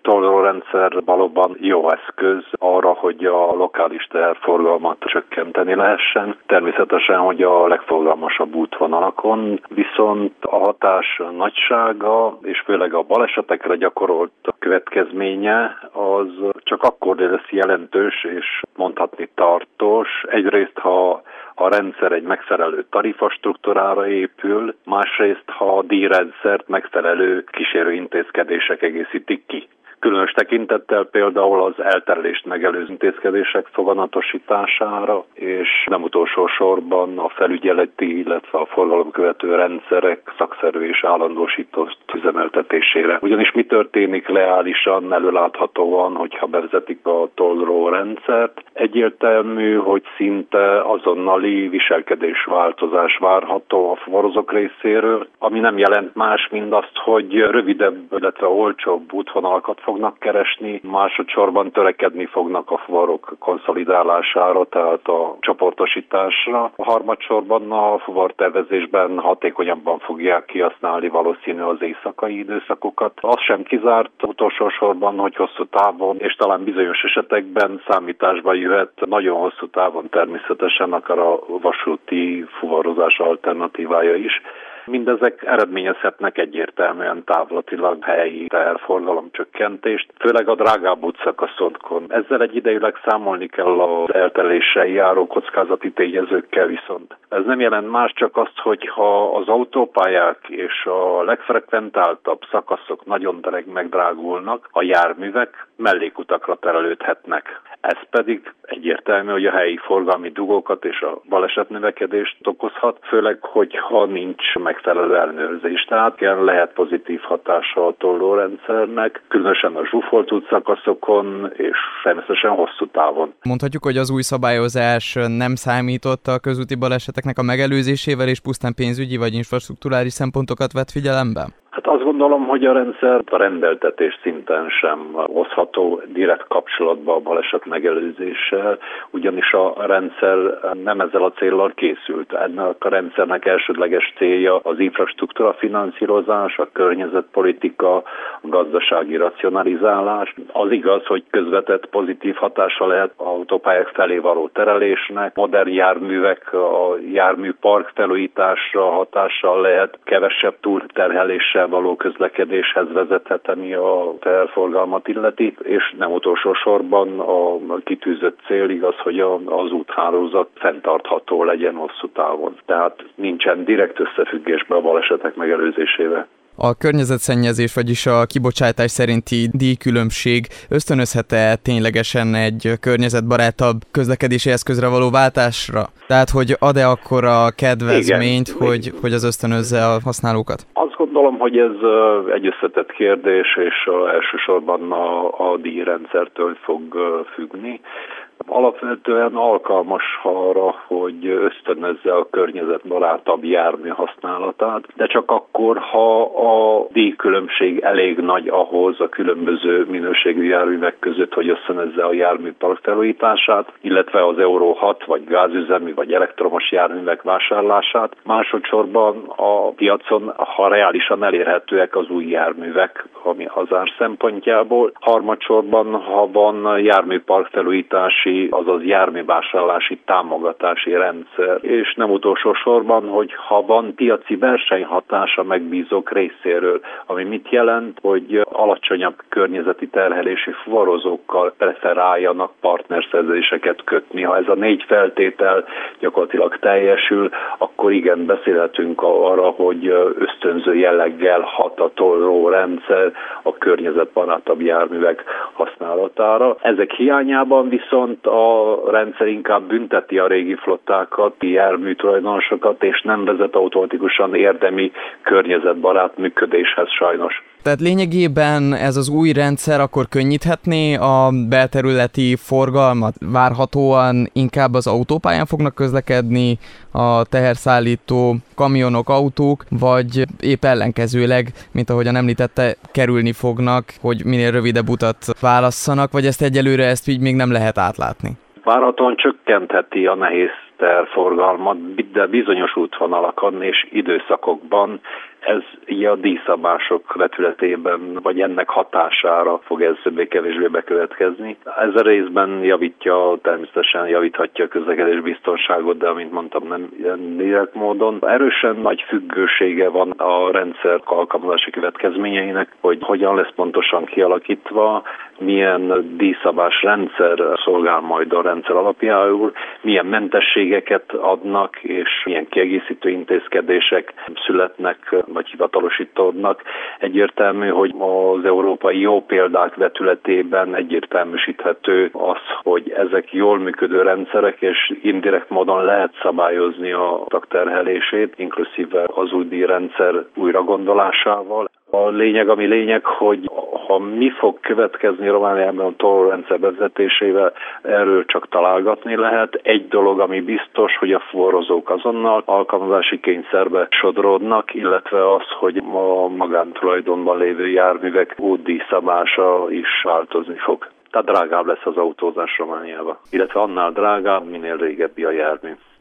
tollórendszer valóban jó eszköz arra, hogy a lokális teherforgalmat csökkenteni lehessen. Természetesen, hogy a legforgalmasabb útvonalakon, viszont a hatás nagysága és főleg a balesetekre gyakorolt következménye az csak akkor lesz jelentős és mondhatni tartós. Egyrészt, ha a rendszer egy megfelelő tarifastruktúrára épül, másrészt, ha a díjrendszert megfelelő kísérő intézkedések egészítik ki. Különös tekintettel például az elterelést megelőző intézkedések foganatosítására, és nem utolsó sorban a felügyeleti, illetve a forgalomkövető rendszerek szakszerű és állandósított üzemeltetésére. Ugyanis mi történik reálisan, előláthatóan, hogyha bevezetik a tollró rendszert? Egyértelmű, hogy szinte azonnali viselkedésváltozás várható a fuvarozók részéről, ami nem jelent más, mint azt, hogy rövidebb, illetve olcsóbb útvonalakat fognak keresni, másodszorban törekedni fognak a fuvarok konszolidálására, tehát a csoportosításra. A harmadsorban a fuvartervezésben hatékonyabban fogják kihasználni valószínű az éjszakai időszakokat. Az sem kizárt utolsó sorban, hogy hosszú távon, és talán bizonyos esetekben számításba jöhet nagyon hosszú távon természetesen akár a vasúti fuvarozás alternatívája is. Mindezek eredményezhetnek egyértelműen távlatilag helyi teherforgalom csökkentést, főleg a drágább útszakaszokon. Ezzel egyidejűleg számolni kell az elteléssel járó kockázati tényezőkkel viszont. Ez nem jelent más, csak azt, hogy ha az autópályák és a legfrekventáltabb szakaszok nagyon megdrágulnak, a járművek mellékutakra terelődhetnek. Ez pedig egyértelmű, hogy a helyi forgalmi dugókat és a balesetnövekedést okozhat, főleg, hogyha nincs megfelelő ellenőrzés. Tehát lehet pozitív hatása a tollórendszernek, különösen a zsúfolt útszakaszokon és természetesen hosszú távon. Mondhatjuk, hogy az új szabályozás nem számított a közúti baleseteknek a megelőzésével, és pusztán pénzügyi vagy infrastrukturális szempontokat vett figyelembe? Hát azt gondolom, hogy a rendszer a rendeltetés szinten sem hozható direkt kapcsolatba a baleset megelőzéssel, ugyanis a rendszer nem ezzel a céllal készült. Ennek a rendszernek elsődleges célja az infrastruktúra finanszírozás, a környezetpolitika, a gazdasági racionalizálás. Az igaz, hogy közvetett pozitív hatása lehet az autópályák felé való terelésnek, modern járművek, a járműpark felújításra hatással lehet, kevesebb túlterheléssel való közlekedéshez vezethet, ami a teherforgalmat illeti, és nem utolsó sorban a kitűzött cél igaz, hogy az úthálózat fenntartható legyen hosszú távon. Tehát nincsen direkt összefüggésben a balesetek megelőzésével. A környezetszennyezés, vagyis a kibocsátás szerinti díjkülönbség ösztönözhet-e ténylegesen egy környezetbarátabb közlekedési eszközre való váltásra? Tehát, hogy ad-e akkora kedvezményt, hogy az ösztönözze a használókat? Azt gondolom, hogy ez egy összetett kérdés, és elsősorban a díjrendszertől fog függni. Alapvetően alkalmas arra, hogy ösztönözze a környezetbarátabb jármű használatát, de csak akkor, ha a díjkülönbség elég nagy ahhoz a különböző minőségű járművek között, hogy ösztönözze a járműpark felújítását, illetve az Euro 6 vagy gázüzemű vagy elektromos járművek vásárlását. Másodszorban a piacon, ha reálisan elérhetőek az új járművek, ami az ár szempontjából. Harmadsorban, ha van járműpark felújítási, azaz járművásárlási támogatási rendszer. És nem utolsó sorban, hogy ha van piaci versenyhatása megbízók részéről, ami mit jelent, hogy alacsonyabb környezeti terhelési fuvarozókkal preferáljanak partnerszerződéseket kötni. Ha ez a 4 feltétel gyakorlatilag teljesül, akkor igen, beszélhetünk arra, hogy ösztönző jelleggel hat a tollró rendszer a környezetbarátabb járművek használatára. Ezek hiányában viszont a rendszer inkább bünteti a régi flottákat, jármű tulajdonosokat, és nem vezet automatikusan érdemi környezetbarát működéshez sajnos. Tehát lényegében ez az új rendszer akkor könnyíthetné a belterületi forgalmat? Várhatóan inkább az autópályán fognak közlekedni a teherszállító kamionok, autók, vagy épp ellenkezőleg, mint ahogyan említette, kerülni fognak, hogy minél rövidebb utat válasszanak, vagy ezt így még nem lehet átlátni? Várhatóan csökkentheti a nehéz teherforgalmat, de bizonyos útvonalakon és időszakokban Ez így a díjszabások vetületében, vagy ennek hatására fog ez többé-kevésbé bekövetkezni. Ez a részben természetesen javíthatja a közlekedés biztonságot, de amint mondtam, nem ilyen direkt módon. Erősen nagy függősége van a rendszer alkalmazási következményeinek, hogy hogyan lesz pontosan kialakítva, milyen díjszabás rendszer szolgál majd a rendszer alapjául, milyen mentességeket adnak, és milyen kiegészítő intézkedések születnek, vagy hivatalosítódnak. Egyértelmű, hogy az európai jó példák vetületében egyértelműsíthető az, hogy ezek jól működő rendszerek, és indirekt módon lehet szabályozni a tagterhelését, inkluszíve az új díjrendszer újragondolásával. A lényeg, hogy ha mi fog következni Romániában a tollrendszer bevezetésével, erről csak találgatni lehet. Egy dolog, ami biztos, hogy a fuvarozók azonnal alkalmazási kényszerbe sodródnak, illetve az, hogy a magántulajdonban lévő járművek útdíjszabása is változni fog. Tehát drágább lesz az autózás Romániában, illetve annál drágább, minél régebbi a jármű.